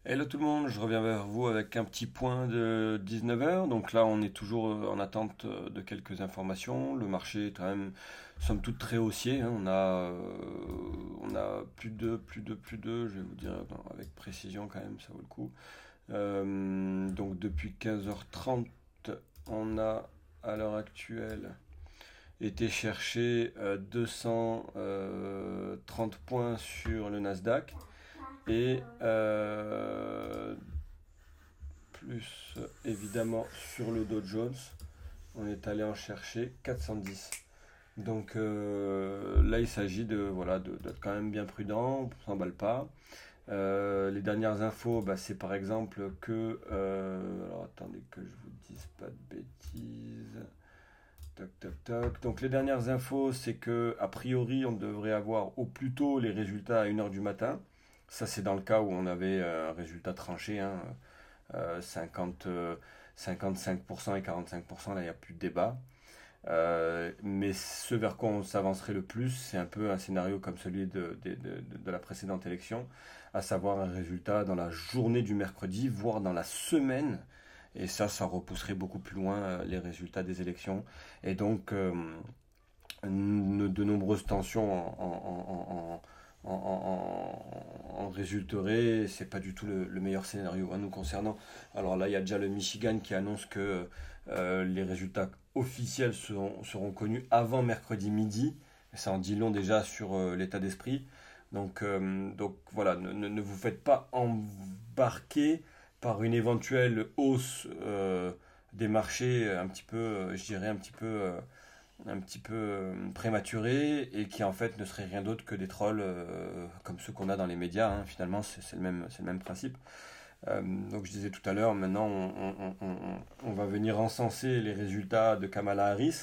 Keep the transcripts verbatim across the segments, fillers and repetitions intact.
Hello tout le monde, je reviens vers vous avec un petit point de dix-neuf heures. Donc là, on est toujours en attente de quelques informations. Le marché est quand même, somme toute, très haussier, hein. On a, euh, on a plus de, plus de, plus de, je vais vous dire non, avec précision quand même, ça vaut le coup. Euh, donc depuis quinze heures trente, on a à l'heure actuelle été chercher euh, deux cent trente points sur le Nasdaq et euh, plus évidemment sur le Dow Jones, on est allé en chercher quatre cent dix. Donc euh, là, il s'agit de voilà de- d'être quand même bien prudent, on s'emballe pas. Euh, les dernières infos, bah, c'est par exemple que euh, alors attendez que je vous dise pas de bêtises. Toc toc toc. Donc les dernières infos, c'est que a priori, on devrait avoir au plus tôt les résultats à une heure du matin. Ça, c'est dans le cas où on avait euh, un résultat tranché, hein, euh, cinquante, euh, cinquante-cinq pour cent et quarante-cinq pour cent, là, il n'y a plus de débat. Euh, mais ce vers quoi on s'avancerait le plus, c'est un peu un scénario comme celui de, de, de, de la précédente élection, à savoir un résultat dans la journée du mercredi, voire dans la semaine. Et ça, ça repousserait beaucoup plus loin euh, les résultats des élections. Et donc, euh, de nombreuses tensions en, en, en, en, en, en résulteraient. C'est pas du tout le, le meilleur scénario, hein, nous concernant. Alors là, il y a déjà le Michigan qui annonce que euh, les résultats officiels seront, seront connus avant mercredi midi. Ça en dit long déjà sur euh, l'état d'esprit. Donc, euh, donc voilà, ne, ne, ne vous faites pas embarquer par une éventuelle hausse euh, des marchés un petit peu, euh, je dirais un petit peu euh, un petit peu euh, prématuré et qui en fait ne serait rien d'autre que des trolls euh, comme ceux qu'on a dans les médias, hein. Finalement, c'est c'est le même, c'est le même principe. Euh, donc je disais tout à l'heure, maintenant on, on- on- on- on va venir encenser les résultats de Kamala Harris.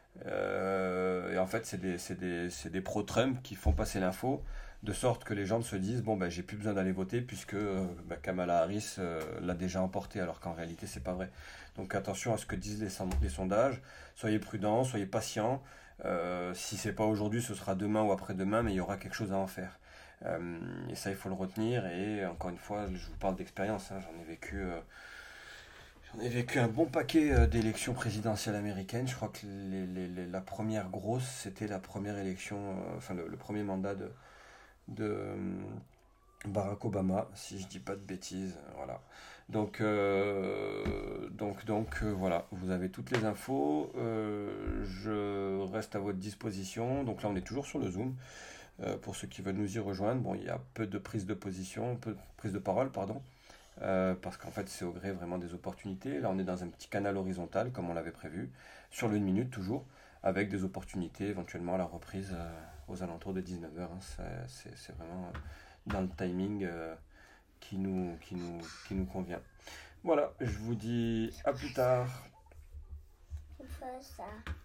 Euh, et en fait, c'est des, c'est des, c'est des pro-Trump qui font passer l'info, de sorte que les gens se disent, bon, ben, j'ai plus besoin d'aller voter puisque euh, ben, Kamala Harris euh, l'a déjà emporté, alors qu'en réalité, c'est pas vrai. Donc attention à ce que disent les, son- les sondages, soyez prudents, soyez patients. Euh, si c'est pas aujourd'hui, ce sera demain ou après-demain, mais il y aura quelque chose à en faire. Euh, et ça, il faut le retenir. Et encore une fois, je vous parle d'expérience, hein, j'en ai vécu. euh, J'en ai vécu un bon paquet euh, d'élections présidentielles américaines. Je crois que les- les- les- la première grosse, c'était la première élection, euh, enfin le, le premier mandat de, de euh, Barack Obama, si je dis pas de bêtises. Voilà. Donc, euh, donc, donc euh, voilà, vous avez toutes les infos. Euh, je reste à votre disposition. Donc là, on est toujours sur le Zoom. Euh, pour ceux qui veulent nous y rejoindre, bon, il y a peu de prise de position, peu de prise de parole, pardon. Euh, parce qu'en fait c'est au gré vraiment des opportunités. Là on est dans un petit canal horizontal comme on l'avait prévu, sur le une minute toujours, avec des opportunités éventuellement à la reprise euh, aux alentours de dix-neuf heures, hein. C'est, c'est- c'est vraiment euh, dans le timing euh, qui nous, qui nous, qui nous convient. Voilà, je vous dis à plus tard. Il faut ça.